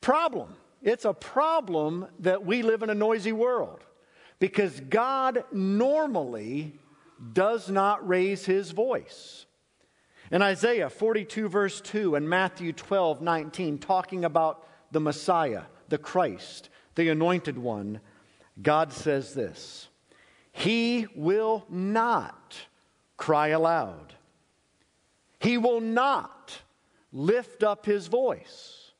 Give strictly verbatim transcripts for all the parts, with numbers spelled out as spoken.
problem. It's a problem that we live in a noisy world because God normally does not raise his voice. In Isaiah forty-two verse two and Matthew twelve nineteen, talking about the Messiah, the Christ, the Anointed One, God says this: he will not cry aloud. He will not lift up his voice.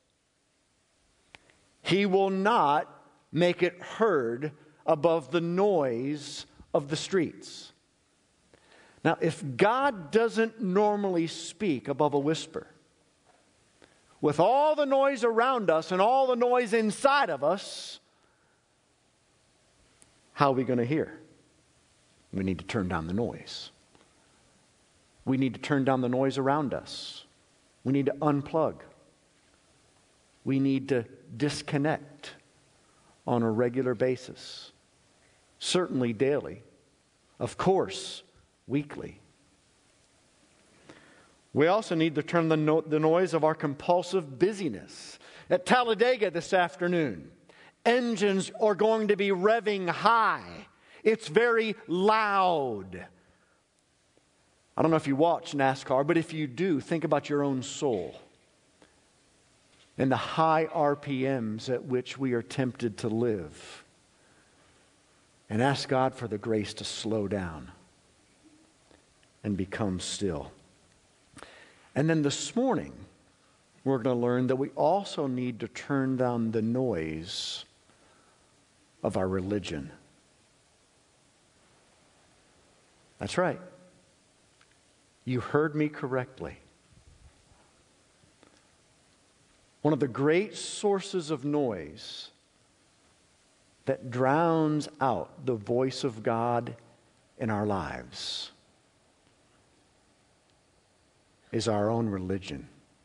He will not make it heard above the noise of the streets. Now, if God doesn't normally speak above a whisper, with all the noise around us and all the noise inside of us, how are we going to hear? We need to turn down the noise. We need to turn down the noise around us. We need to unplug. We need to disconnect on a regular basis. Certainly daily. Of course, weekly. We also need to turn the, no- the noise of our compulsive busyness. At Talladega this afternoon, engines are going to be revving high. It's very loud. I don't know if you watch NASCAR, but if you do, think about your own soul and the high R P Ms at which we are tempted to live. And ask God for the grace to slow down and become still. And then this morning, we're going to learn that we also need to turn down the noise of our religion. That's right. You heard me correctly. One of the great sources of noise that drowns out the voice of God in our lives is our own religion.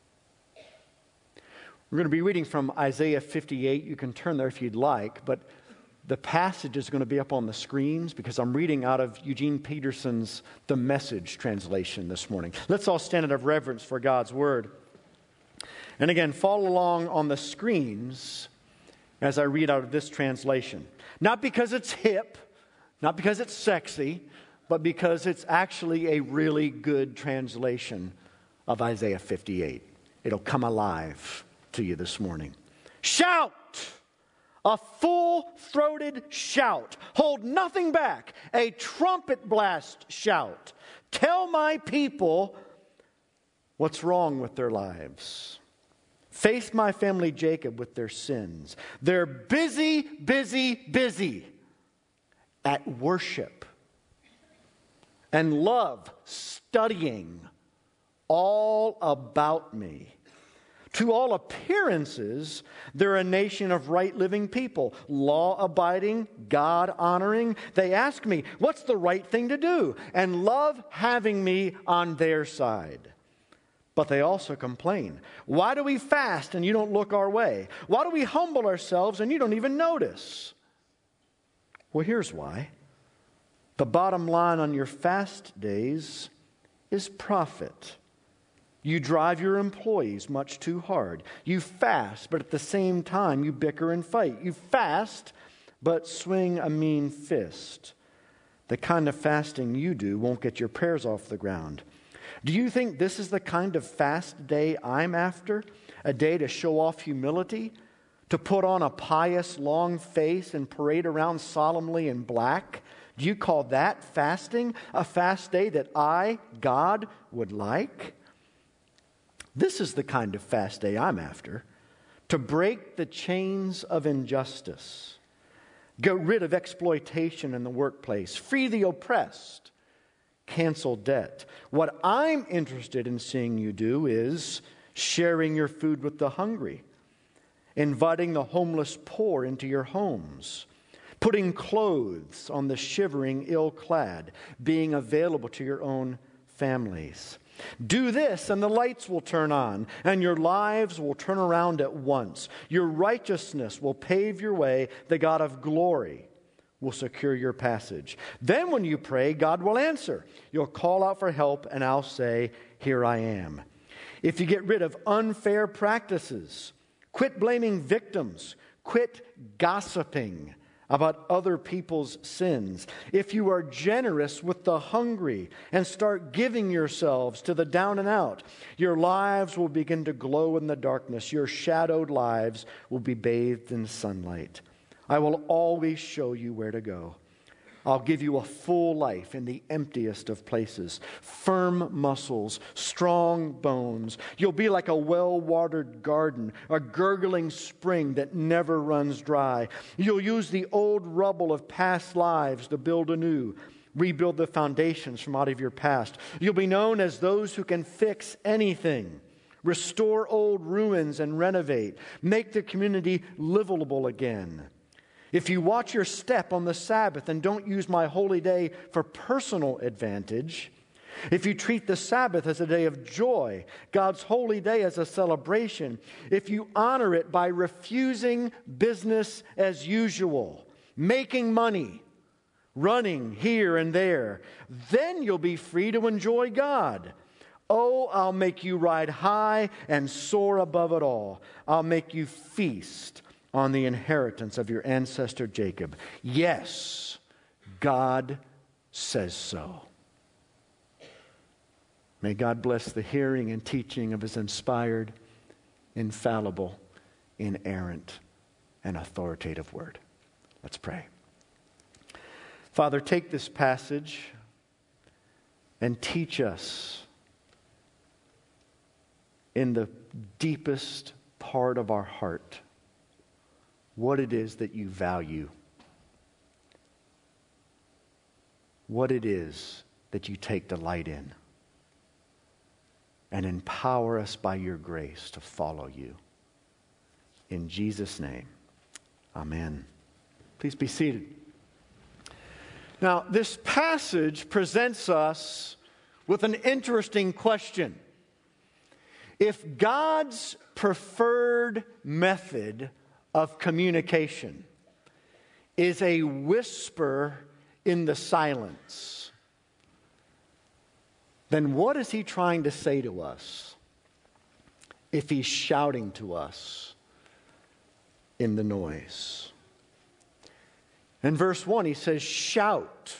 We're going to be reading from Isaiah fifty-eight. You can turn there if you'd like, but the passage is going to be up on the screens because I'm reading out of Eugene Peterson's The Message translation this morning. Let's all stand out of reverence for God's Word. And again, follow along on the screens as I read out of this translation. Not because it's hip, not because it's sexy, but because it's actually a really good translation of Isaiah fifty-eight. It'll come alive to you this morning. Shout! A full-throated shout. Hold nothing back. A trumpet blast shout. Tell my people what's wrong with their lives. Face my family Jacob with their sins. They're busy, busy, busy at worship and love studying all about me. To all appearances, they're a nation of right living people, law-abiding, God-honoring. They ask me, what's the right thing to do? And love having me on their side. But they also complain. Why do we fast and you don't look our way? Why do we humble ourselves and you don't even notice? Well, here's why. The bottom line on your fast days is profit. You drive your employees much too hard. You fast, but at the same time you bicker and fight. You fast, but swing a mean fist. The kind of fasting you do won't get your prayers off the ground. Do you think this is the kind of fast day I'm after? A day to show off humility? To put on a pious long face and parade around solemnly in black? Do you call that fasting? A fast day that I, God, would like? This is the kind of fast day I'm after. To break the chains of injustice. Get rid of exploitation in the workplace. Free the oppressed. Cancel debt. What I'm interested in seeing you do is sharing your food with the hungry. Inviting the homeless poor into your homes. Putting clothes on the shivering ill-clad. Being available to your own families. Do this and the lights will turn on and your lives will turn around at once. Your righteousness will pave your way. The God of glory will secure your passage. Then when you pray, God will answer. You'll call out for help and I'll say, here I am. If you get rid of unfair practices, Quit blaming victims. Quit gossiping about other people's sins. If you are generous with the hungry and start giving yourselves to the down and out, your lives will begin to glow in the darkness. Your shadowed lives will be bathed in sunlight. I will always show you where to go. I'll give you a full life in the emptiest of places, firm muscles, strong bones. You'll be like a well-watered garden, a gurgling spring that never runs dry. You'll use the old rubble of past lives to build anew, rebuild the foundations from out of your past. You'll be known as those who can fix anything, restore old ruins and renovate, make the community livable again. If you watch your step on the Sabbath and don't use my holy day for personal advantage, if you treat the Sabbath as a day of joy, God's holy day as a celebration, if you honor it by refusing business as usual, making money, running here and there, then you'll be free to enjoy God. Oh, I'll make you ride high and soar above it all. I'll make you feast on the inheritance of your ancestor Jacob. Yes, God says so. May God bless the hearing and teaching of His inspired, infallible, inerrant, and authoritative word. Let's pray. Father, take this passage and teach us in the deepest part of our heart what it is that you value, what it is that you take delight in, and empower us by your grace to follow you. In Jesus' name, amen. Please be seated. Now, this passage presents us with an interesting question. If God's preferred method of communication is a whisper in the silence, then what is He trying to say to us if He's shouting to us in the noise? In verse one, He says, shout.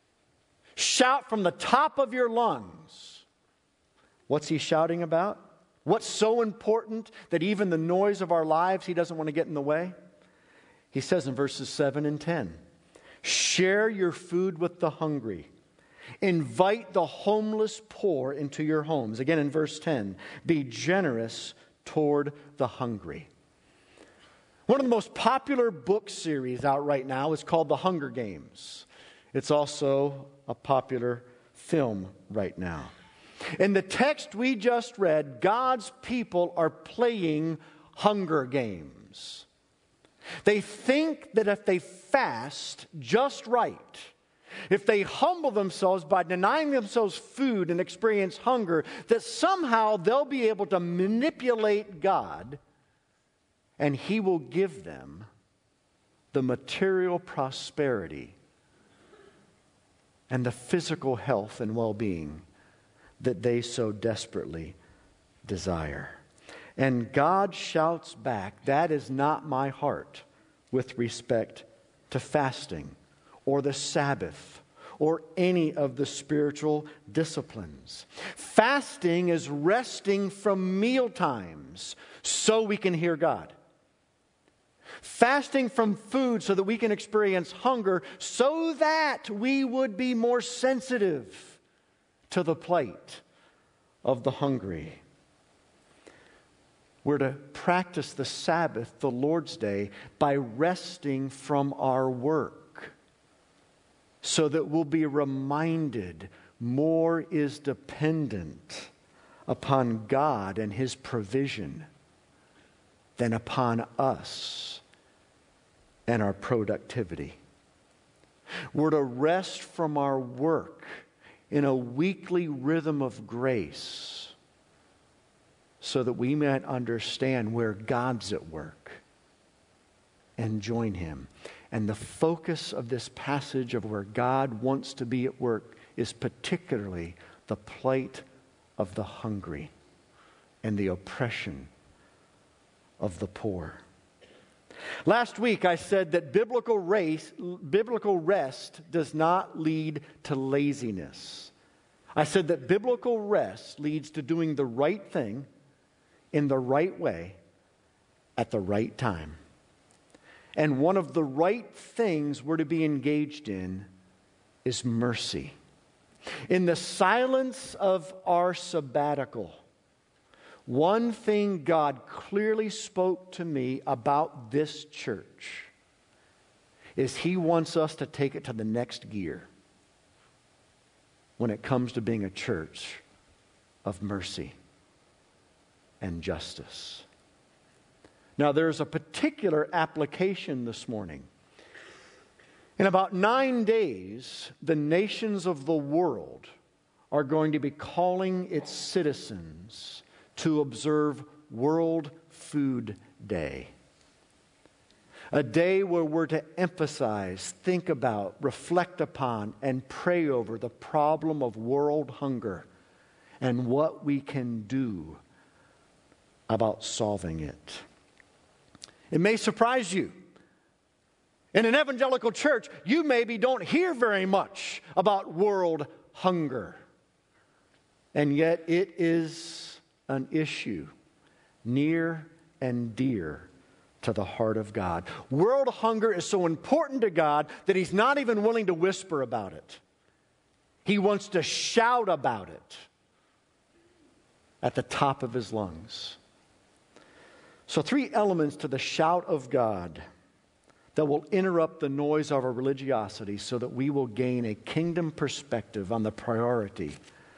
Shout from the top of your lungs. What's He shouting about? What's so important that even the noise of our lives, He doesn't want to get in the way? He says in verses seven and ten, share your food with the hungry. Invite the homeless poor into your homes. Again in verse ten, be generous toward the hungry. One of the most popular book series out right now is called The Hunger Games. It's also a popular film right now. In the text we just read, God's people are playing hunger games. They think that if they fast just right, if they humble themselves by denying themselves food and experience hunger, that somehow they'll be able to manipulate God and He will give them the material prosperity and the physical health and well-being that they so desperately desire. And God shouts back, that is not my heart with respect to fasting or the Sabbath or any of the spiritual disciplines. Fasting is resting from meal times so we can hear God. Fasting from food so that we can experience hunger so that we would be more sensitive to the plight of the hungry. We're to practice the Sabbath, the Lord's Day, by resting from our work so that we'll be reminded more is dependent upon God and His provision than upon us and our productivity. We're to rest from our work in a weekly rhythm of grace so that we might understand where God's at work and join Him. And the focus of this passage of where God wants to be at work is particularly the plight of the hungry and the oppression of the poor. Last week I said that biblical race, biblical rest does not lead to laziness. I said that biblical rest leads to doing the right thing in the right way at the right time. And one of the right things we're to be engaged in is mercy. In the silence of our sabbatical, one thing God clearly spoke to me about this church is He wants us to take it to the next gear when it comes to being a church of mercy and justice. Now, there's a particular application this morning. In about nine days, the nations of the world are going to be calling its citizens to observe World Food Day. A day where we're to emphasize, think about, reflect upon, and pray over the problem of world hunger and what we can do about solving it. It may surprise you. In an evangelical church, you maybe don't hear very much about world hunger. And yet it is an issue near and dear to the heart of God. World hunger is so important to God that He's not even willing to whisper about it. He wants to shout about it at the top of His lungs. So three elements to the shout of God that will interrupt the noise of our religiosity so that we will gain a kingdom perspective on the priority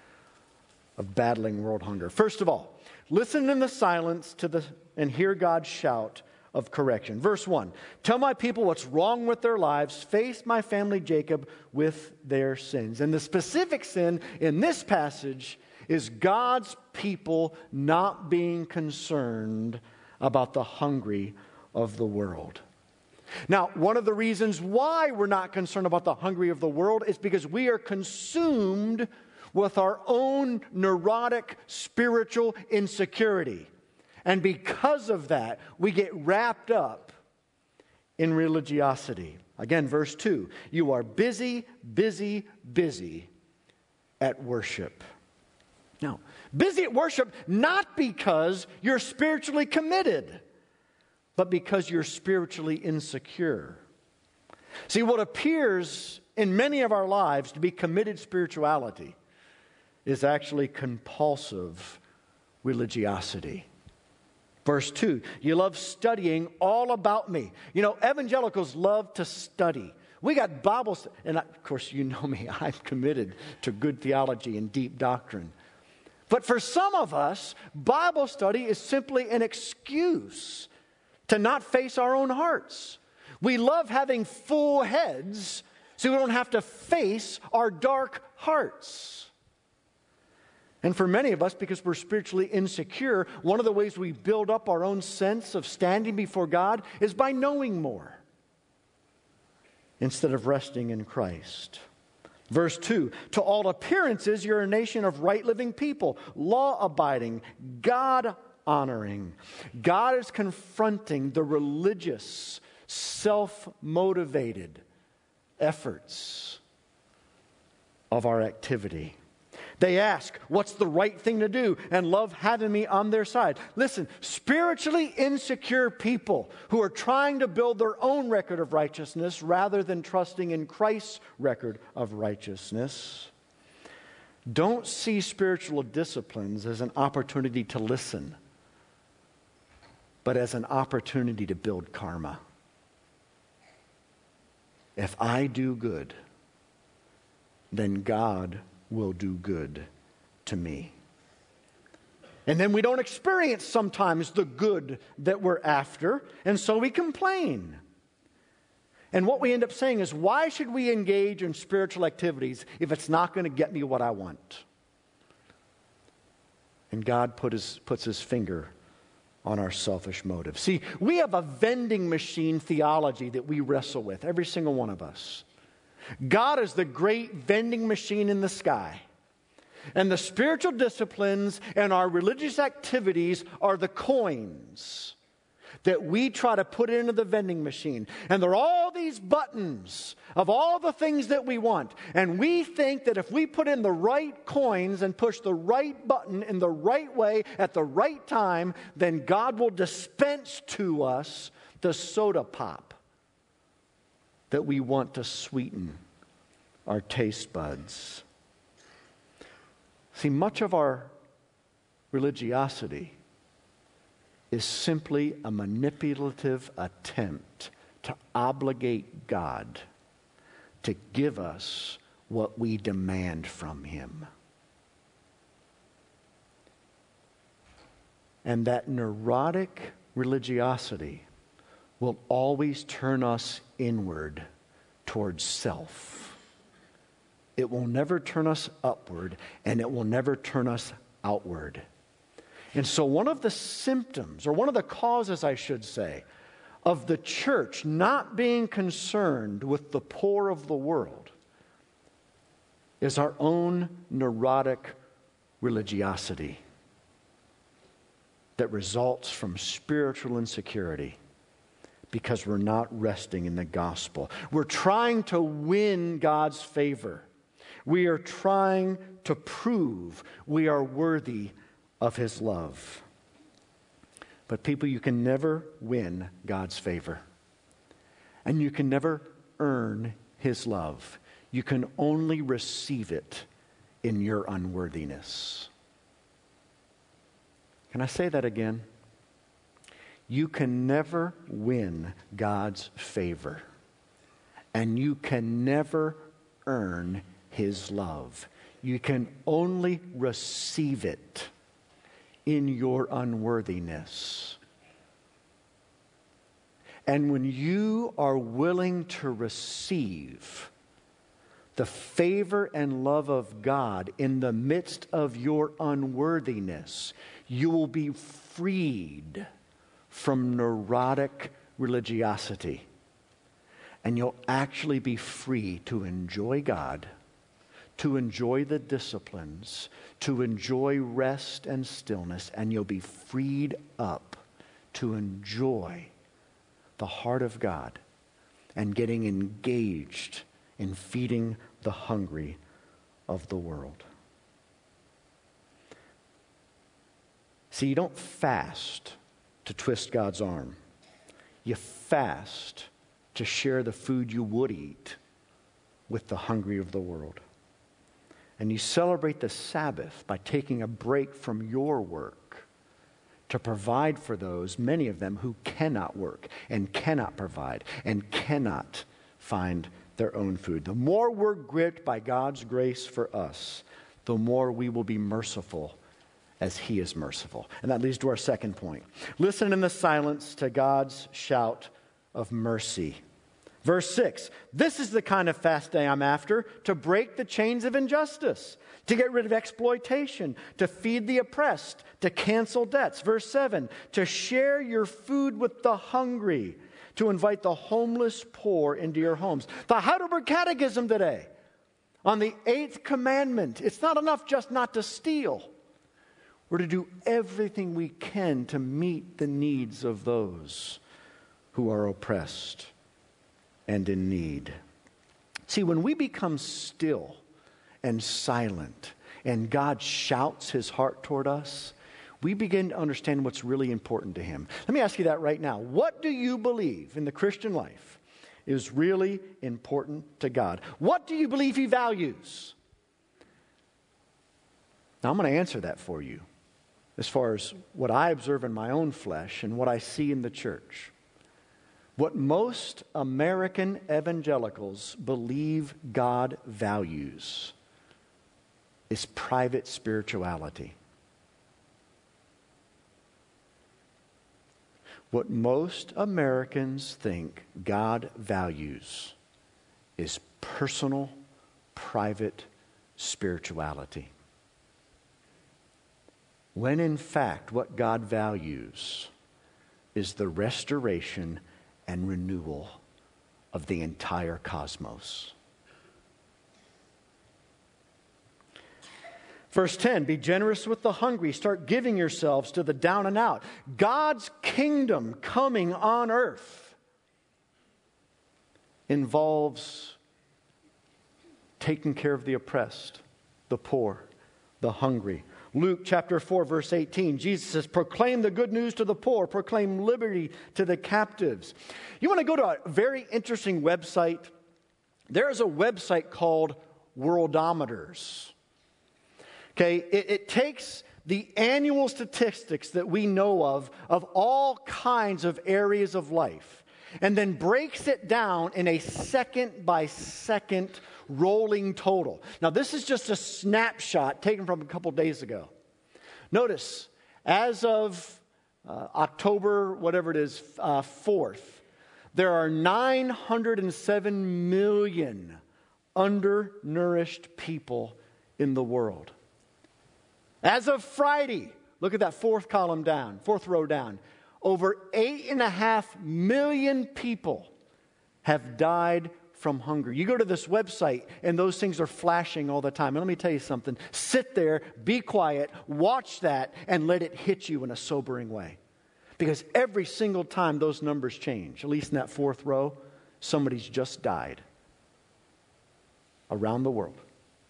of battling world hunger. First of all, listen in the silence to the and hear God's shout of correction. Verse one, tell my people what's wrong with their lives, face my family Jacob with their sins. And the specific sin in this passage is God's people not being concerned about the hungry of the world. Now, one of the reasons why we're not concerned about the hungry of the world is because we are consumed with our own neurotic spiritual insecurity. And because of that, we get wrapped up in religiosity. Again, verse two, you are busy, busy, busy at worship. Now, busy at worship not because you're spiritually committed, but because you're spiritually insecure. See, what appears in many of our lives to be committed spirituality is actually compulsive religiosity. Verse two, you love studying all about me. You know, evangelicals love to study. We got Bible, and of course you know me, I'm committed to good theology and deep doctrine. But for some of us, Bible study is simply an excuse to not face our own hearts. We love having full heads so we don't have to face our dark hearts. And for many of us, because we're spiritually insecure, one of the ways we build up our own sense of standing before God is by knowing more instead of resting in Christ. Verse two, to all appearances, you're a nation of right living people, law-abiding, God-honoring. God is confronting the religious, self-motivated efforts of our activity. They ask, what's the right thing to do? And love having me on their side. Listen, spiritually insecure people who are trying to build their own record of righteousness rather than trusting in Christ's record of righteousness don't see spiritual disciplines as an opportunity to listen, but as an opportunity to build karma. If I do good, then God will do good to me. And then we don't experience sometimes the good that we're after, and so we complain. And what we end up saying is, why should we engage in spiritual activities if it's not going to get me what I want? And God put his, puts his finger on our selfish motives. See, we have a vending machine theology that we wrestle with, every single one of us. God is the great vending machine in the sky. And the spiritual disciplines and our religious activities are the coins that we try to put into the vending machine. And there are all these buttons of all the things that we want. And we think that if we put in the right coins and push the right button in the right way at the right time, then God will dispense to us the soda pop that we want to sweeten our taste buds. See, much of our religiosity is simply a manipulative attempt to obligate God to give us what we demand from Him. And that neurotic religiosity will always turn us inward towards self. It will never turn us upward, and it will never turn us outward. And so one of the symptoms, or one of the causes, I should say, of the church not being concerned with the poor of the world is our own neurotic religiosity that results from spiritual insecurity because we're not resting in the gospel. We're trying to win God's favor. We are trying to prove we are worthy of His love. But people, you can never win God's favor. And you can never earn His love. You can only receive it in your unworthiness. Can I say that again? You can never win God's favor. And you can never earn His love. You can only receive it in your unworthiness. And when you are willing to receive the favor and love of God in the midst of your unworthiness, you will be freed from neurotic religiosity. And you'll actually be free to enjoy God, to enjoy the disciplines, to enjoy rest and stillness, and you'll be freed up to enjoy the heart of God and getting engaged in feeding the hungry of the world. See, you don't fast to twist God's arm. You fast to share the food you would eat with the hungry of the world. And you celebrate the Sabbath by taking a break from your work to provide for those, many of them, who cannot work and cannot provide and cannot find their own food. The more we're gripped by God's grace for us, the more we will be merciful as He is merciful. And that leads to our second point. Listen in the silence to God's shout of mercy. Verse six, this is the kind of fast day I'm after, to break the chains of injustice, to get rid of exploitation, to feed the oppressed, to cancel debts. Verse seven, to share your food with the hungry, to invite the homeless poor into your homes. The Heidelberg Catechism today, on the eighth commandment, it's not enough just not to steal. We're to do everything we can to meet the needs of those who are oppressed and in need. See, when we become still and silent and God shouts His heart toward us, we begin to understand what's really important to Him. Let me ask you that right now. What do you believe in the Christian life is really important to God? What do you believe He values? Now, I'm going to answer that for you as far as what I observe in my own flesh and what I see in the church. What most American evangelicals believe God values is private spirituality. What most Americans think God values is personal, private spirituality. When in fact what God values is the restoration and renewal of the entire cosmos. Verse ten, be generous with the hungry. Start giving yourselves to the down and out. God's kingdom coming on earth involves taking care of the oppressed, the poor, the hungry. Luke chapter four, verse eighteen, Jesus says, proclaim the good news to the poor, proclaim liberty to the captives. You want to go to a very interesting website? There is a website called Worldometers. Okay, it, it takes the annual statistics that we know of, of all kinds of areas of life, and then breaks it down in a second by second rolling total. Now, this is just a snapshot taken from a couple days ago. Notice, as of uh, October, whatever it is, uh, fourth, there are nine hundred seven million undernourished people in the world. As of Friday, look at that fourth column down, fourth row down, over eight and a half million people have died from hunger. You go to this website and those things are flashing all the time. And let me tell you something. Sit there, be quiet, watch that, and let it hit you in a sobering way. Because every single time those numbers change, at least in that fourth row, somebody's just died around the world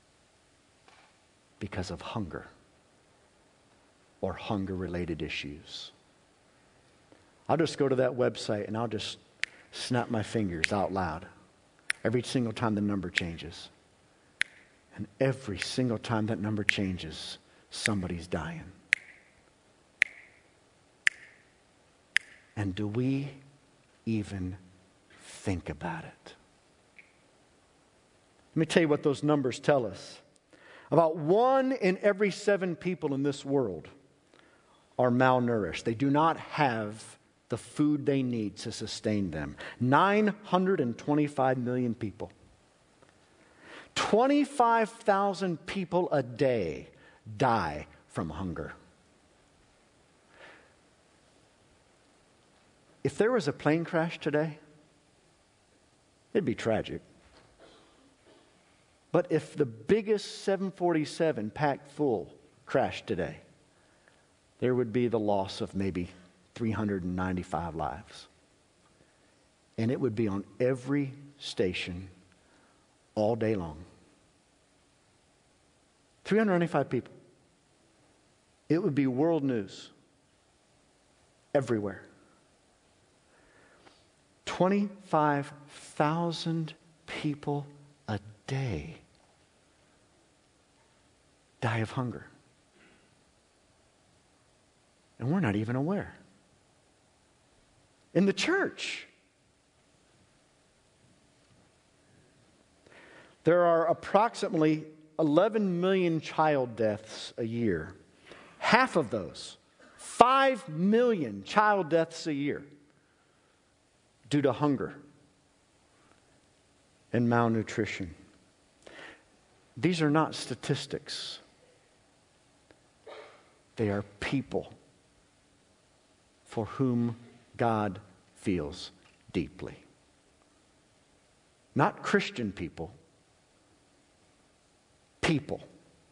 because of hunger or hunger-related issues. I'll just go to that website and I'll just snap my fingers out loud every single time the number changes. And every single time that number changes, somebody's dying. And do we even think about it? Let me tell you what those numbers tell us. About one in every seven people in this world are malnourished. They do not have the food they need to sustain them. nine hundred twenty-five million people. twenty-five thousand people a day die from hunger. If there was a plane crash today, it'd be tragic. But if the biggest seven forty-seven packed full crashed today, there would be the loss of maybe three hundred ninety-five lives. And it would be on every station all day long. three hundred ninety-five people. It would be world news everywhere. twenty-five thousand people a day die of hunger. And we're not even aware. In the church, there are approximately eleven million child deaths a year. Half of those, five million child deaths a year, due to hunger and malnutrition. These are not statistics. They are people for whom God feels deeply. Not Christian people. People.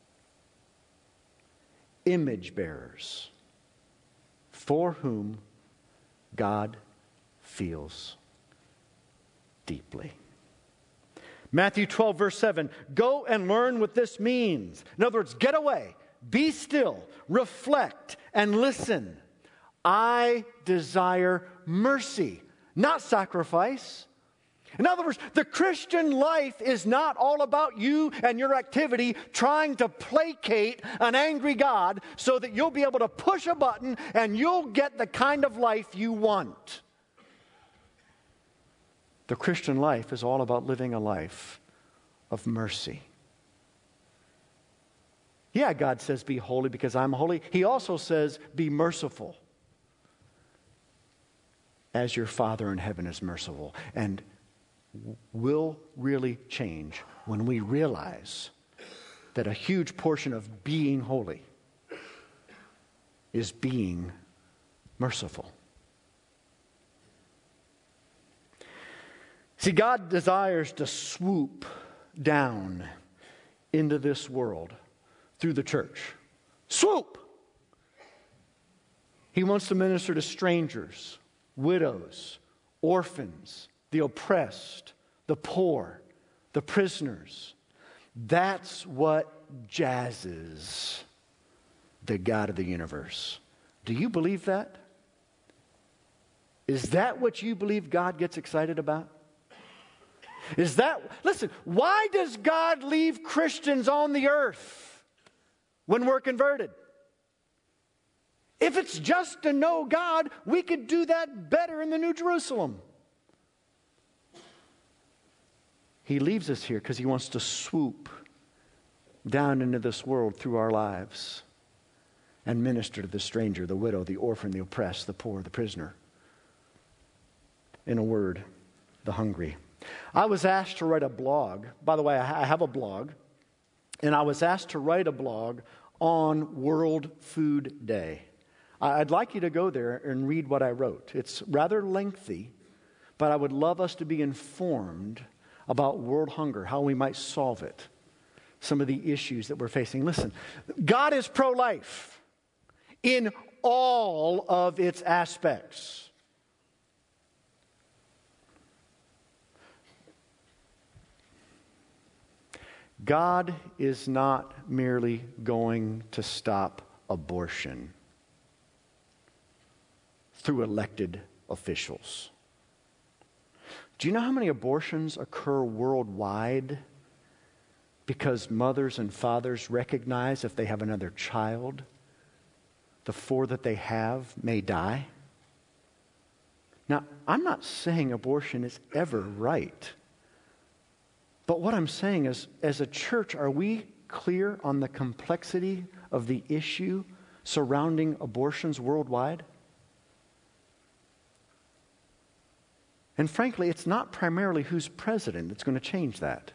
Image bearers for whom God feels deeply. Matthew twelve, verse seven, go and learn what this means. In other words, get away, be still, reflect, and listen. I desire mercy, not sacrifice. In other words, the Christian life is not all about you and your activity trying to placate an angry God so that you'll be able to push a button and you'll get the kind of life you want. The Christian life is all about living a life of mercy. Yeah, God says be holy because I'm holy. He also says be merciful as your Father in heaven is merciful. And will really change when we realize that a huge portion of being holy is being merciful. See, God desires to swoop down into this world through the church. Swoop! He wants to minister to strangers, widows, orphans, the oppressed, the poor, the prisoners. That's what jazzes the God of the universe. Do you believe that? Is that what you believe God gets excited about? Is that, listen, why does God leave Christians on the earth when we're converted? If it's just to know God, we could do that better in the New Jerusalem. He leaves us here because he wants to swoop down into this world through our lives and minister to the stranger, the widow, the orphan, the oppressed, the poor, the prisoner. In a word, the hungry. I was asked to write a blog. By the way, I have a blog. And I was asked to write a blog on World Food Day. I'd like you to go there and read what I wrote. It's rather lengthy, but I would love us to be informed about world hunger, how we might solve it, some of the issues that we're facing. Listen, God is pro-life in all of its aspects. God is not merely going to stop abortion through elected officials. Do you know how many abortions occur worldwide because mothers and fathers recognize if they have another child, the four that they have may die? Now, I'm not saying abortion is ever right. But what I'm saying is, as a church, are we clear on the complexity of the issue surrounding abortions worldwide? And frankly, it's not primarily who's president that's going to change that.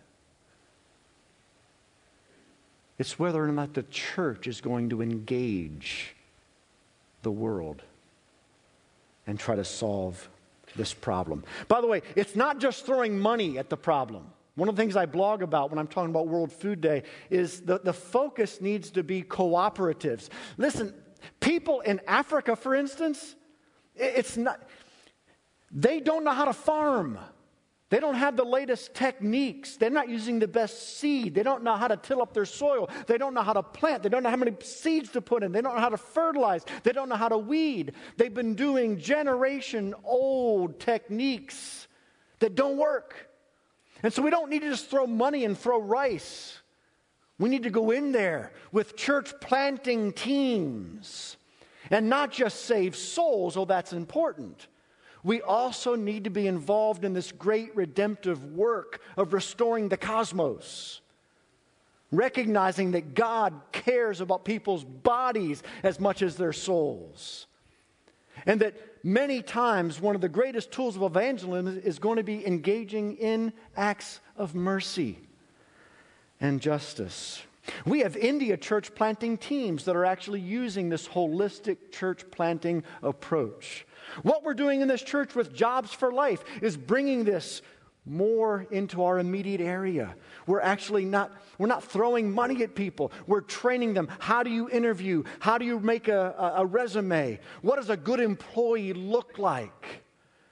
It's whether or not the church is going to engage the world and try to solve this problem. By the way, it's not just throwing money at the problem. One of the things I blog about when I'm talking about World Food Day is the, the focus needs to be cooperatives. Listen, people in Africa, for instance, it's not, they don't know how to farm. They don't have the latest techniques. They're not using the best seed. They don't know how to till up their soil. They don't know how to plant. They don't know how many seeds to put in. They don't know how to fertilize. They don't know how to weed. They've been doing generation-old techniques that don't work. And so we don't need to just throw money and throw rice. We need to go in there with church planting teams and not just save souls, oh, that's important. We also need to be involved in this great redemptive work of restoring the cosmos, recognizing that God cares about people's bodies as much as their souls. And that many times one of the greatest tools of evangelism is going to be engaging in acts of mercy and justice. We have India church planting teams that are actually using this holistic church planting approach. What we're doing in this church with Jobs for Life is bringing this more into our immediate area. We're actually not, we're not throwing money at people. We're training them. How do you interview? How do you make a, a, a resume? What does a good employee look like?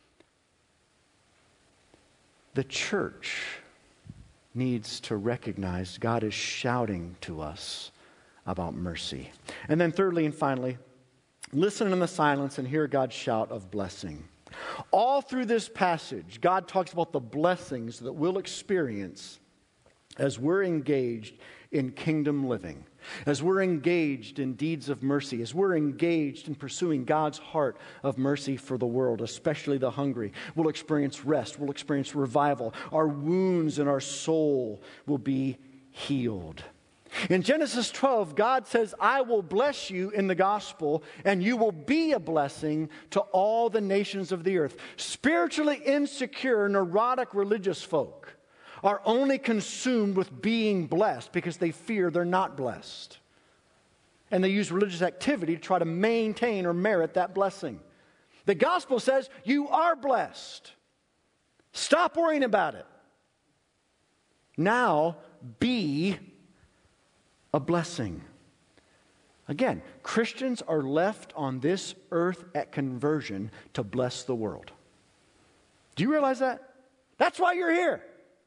The church needs to recognize God is shouting to us about mercy. And then thirdly and finally, listen in the silence and hear God's shout of blessing. All through this passage, God talks about the blessings that we'll experience as we're engaged in kingdom living, as we're engaged in deeds of mercy, as we're engaged in pursuing God's heart of mercy for the world, especially the hungry. We'll experience rest. We'll experience revival. Our wounds in our soul will be healed. In Genesis twelve, God says, I will bless you in the gospel, and you will be a blessing to all the nations of the earth. Spiritually insecure, neurotic religious folk are only consumed with being blessed because they fear they're not blessed. And they use religious activity to try to maintain or merit that blessing. The gospel says, you are blessed. Stop worrying about it. Now, be a blessing. Again, Christians are left on this earth at conversion to bless the world. Do you realize that? That's why you're here.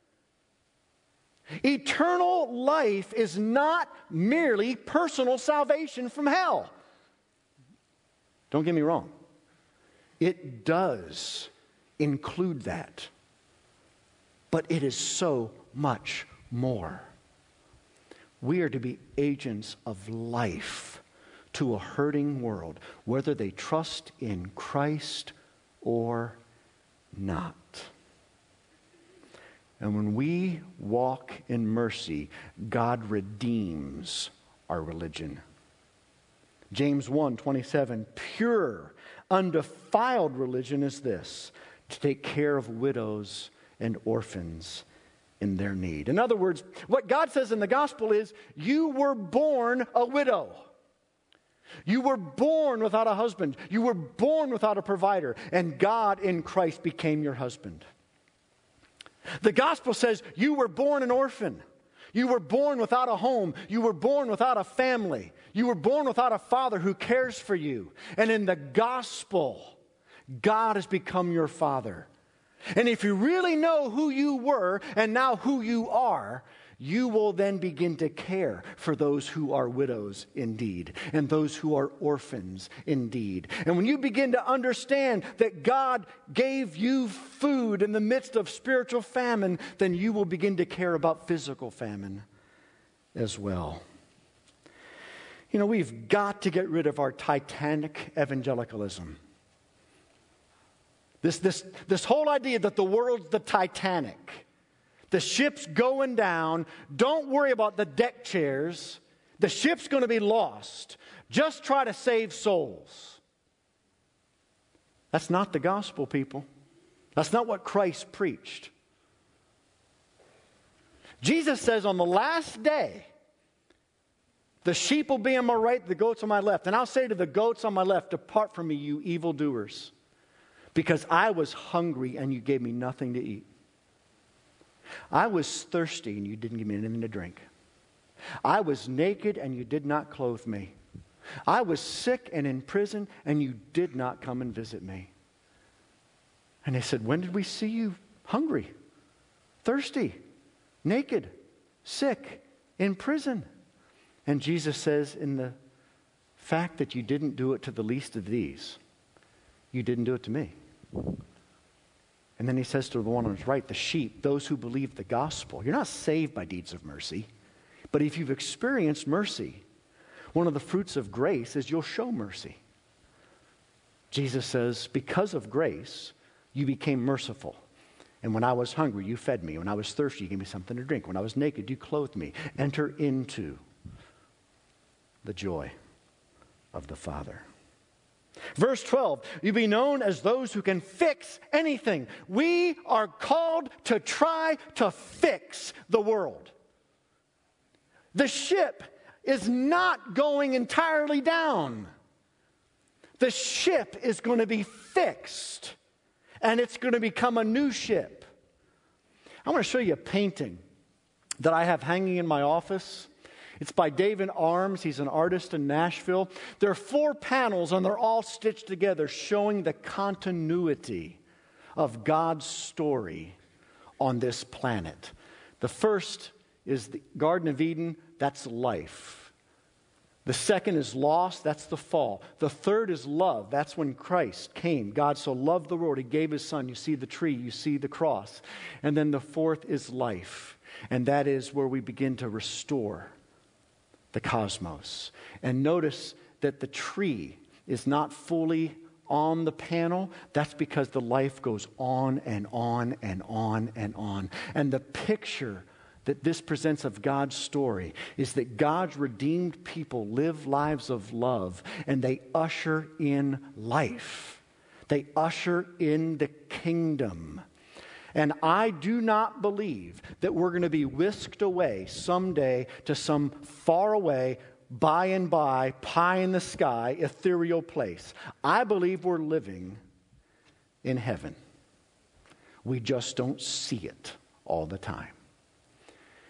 Eternal life is not merely personal salvation from hell. Don't get me wrong. It does include that. But it is so much more. We are to be agents of life to a hurting world, whether they trust in Christ or not. And when we walk in mercy, God redeems our religion. James one twenty-seven, pure, undefiled religion is this, to take care of widows and orphans in their need. In other words, what God says in the gospel is, you were born a widow. You were born without a husband. You were born without a provider. And God in Christ became your husband. The gospel says you were born an orphan. You were born without a home. You were born without a family. You were born without a father who cares for you. And in the gospel, God has become your father. And if you really know who you were and now who you are, you will then begin to care for those who are widows indeed, and those who are orphans indeed. And when you begin to understand that God gave you food in the midst of spiritual famine, then you will begin to care about physical famine as well. You know, we've got to get rid of our Titanic evangelicalism. This, this, this whole idea that the world's the Titanic. The ship's going down. Don't worry about the deck chairs. The ship's going to be lost. Just try to save souls. That's not the gospel, people. That's not what Christ preached. Jesus says on the last day, the sheep will be on my right, the goats on my left. And I'll say to the goats on my left, depart from me, you evildoers, because I was hungry and you gave me nothing to eat. I was thirsty and you didn't give me anything to drink. I was naked and you did not clothe me. I was sick and in prison and you did not come and visit me. And they said, when did we see you hungry, thirsty, naked, sick, in prison? And Jesus says, in the fact that you didn't do it to the least of these, you didn't do it to me. And then he says to the one on his right, the sheep, those who believe the gospel. You're not saved by deeds of mercy. But if you've experienced mercy, one of the fruits of grace is you'll show mercy. Jesus says, because of grace, you became merciful. And when I was hungry, you fed me. When I was thirsty, you gave me something to drink. When I was naked, you clothed me. Enter into the joy of the Father. Verse twelve, you be known as those who can fix anything. We are called to try to fix the world. The ship is not going entirely down. The ship is going to be fixed, and it's going to become a new ship. I want to show you a painting that I have hanging in my office. It's by David Arms. He's an artist in Nashville. There are four panels, and they're all stitched together, showing the continuity of God's story on this planet. The first is the Garden of Eden. That's life. The second is lost. That's the fall. The third is love. That's when Christ came. God so loved the world, He gave His Son. You see the tree. You see the cross. And then the fourth is life. And that is where we begin to restore the cosmos. And notice that the tree is not fully on the panel. That's because the life goes on and on and on and on. And the picture that this presents of God's story is that God's redeemed people live lives of love, and they usher in life. They usher in the kingdom. And I do not believe that we're going to be whisked away someday to some far away, by and by, pie in the sky, ethereal place. I believe we're living in heaven. We just don't see it all the time.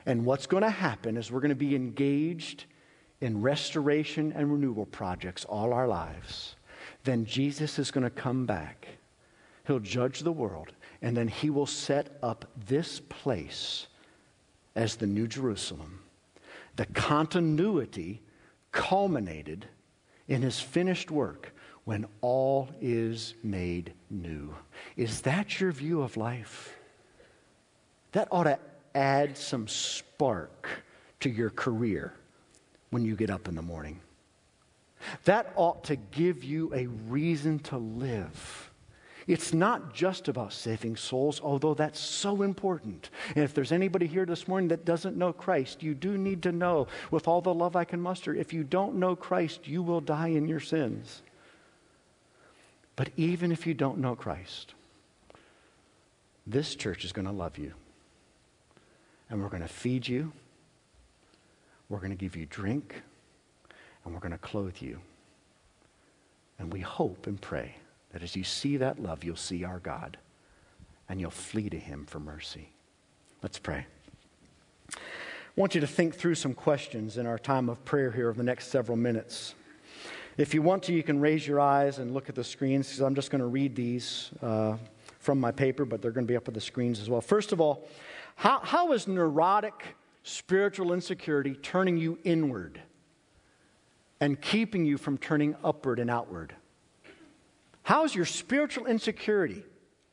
And what's going to happen is we're going to be engaged in restoration and renewal projects all our lives. Then Jesus is going to come back. He'll judge the world. And then he will set up this place as the New Jerusalem. The continuity culminated in his finished work when all is made new. Is that your view of life? That ought to add some spark to your career when you get up in the morning. That ought to give you a reason to live. It's not just about saving souls, although that's so important. And if there's anybody here this morning that doesn't know Christ, you do need to know, with all the love I can muster, if you don't know Christ, you will die in your sins. But even if you don't know Christ, this church is going to love you. And we're going to feed you. We're going to give you drink. And we're going to clothe you. And we hope and pray that as you see that love, you'll see our God. And you'll flee to him for mercy. Let's pray. I want you to think through some questions in our time of prayer here over the next several minutes. If you want to, you can raise your eyes and look at the screens, because I'm just going to read these uh, from my paper, but they're going to be up on the screens as well. First of all, how, how is neurotic spiritual insecurity turning you inward and keeping you from turning upward and outward? How is your spiritual insecurity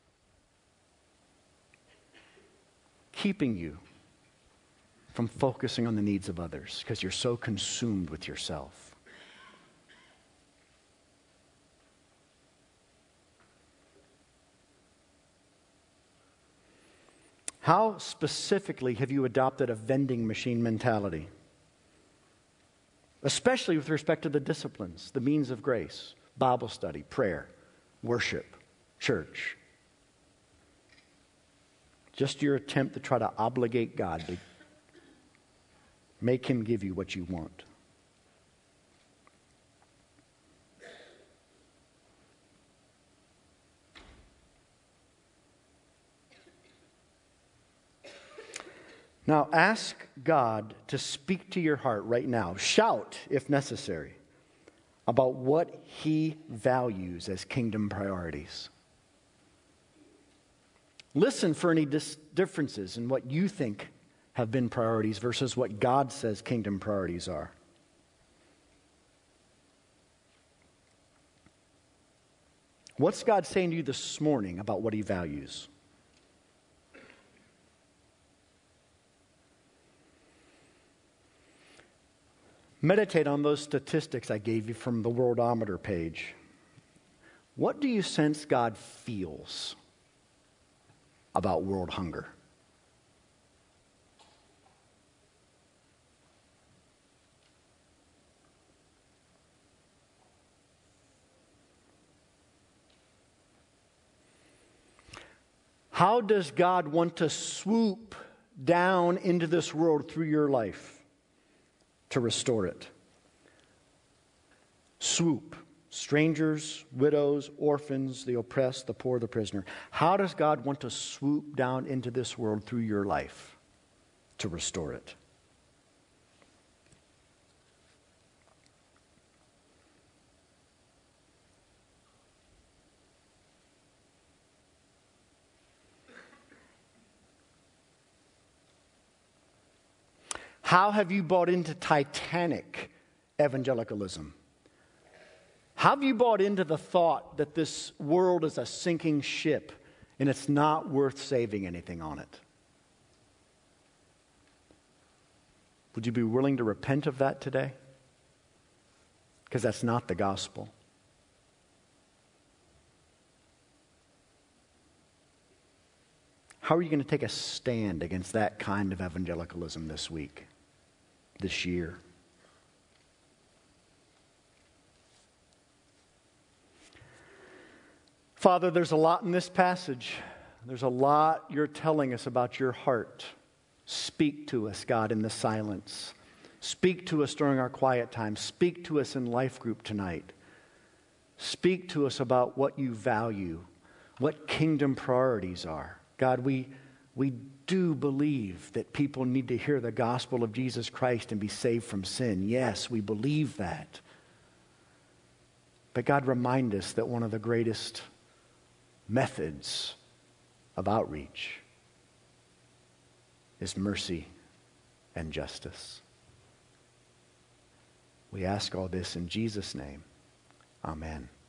keeping you from focusing on the needs of others because you're so consumed with yourself? How specifically have you adopted a vending machine mentality? Especially with respect to the disciplines, the means of grace, Bible study, prayer, worship, church. Just your attempt to try to obligate God to make him give you what you want. Now ask God to speak to your heart right now. Shout, if necessary, about what he values as kingdom priorities. Listen for any dis- differences in what you think have been priorities versus what God says kingdom priorities are. What's God saying to you this morning about what he values? Meditate on those statistics I gave you from the Worldometer page. What do you sense God feels about world hunger? How does God want to swoop down into this world through your life to restore it? Swoop. Strangers, widows, orphans, the oppressed, the poor, the prisoner. How does God want to swoop down into this world through your life to restore it? How have you bought into Titanic evangelicalism? How have you bought into the thought that this world is a sinking ship and it's not worth saving anything on it? Would you be willing to repent of that today? Because that's not the gospel. How are you going to take a stand against that kind of evangelicalism this week? This year. Father, there's a lot in this passage. There's a lot you're telling us about your heart. Speak to us, God, in the silence. Speak to us during our quiet time. Speak to us in life group tonight. Speak to us about what you value, what kingdom priorities are. God, we, We do believe that people need to hear the gospel of Jesus Christ and be saved from sin. Yes, we believe that. But God, remind us that one of the greatest methods of outreach is mercy and justice. We ask all this in Jesus' name. Amen.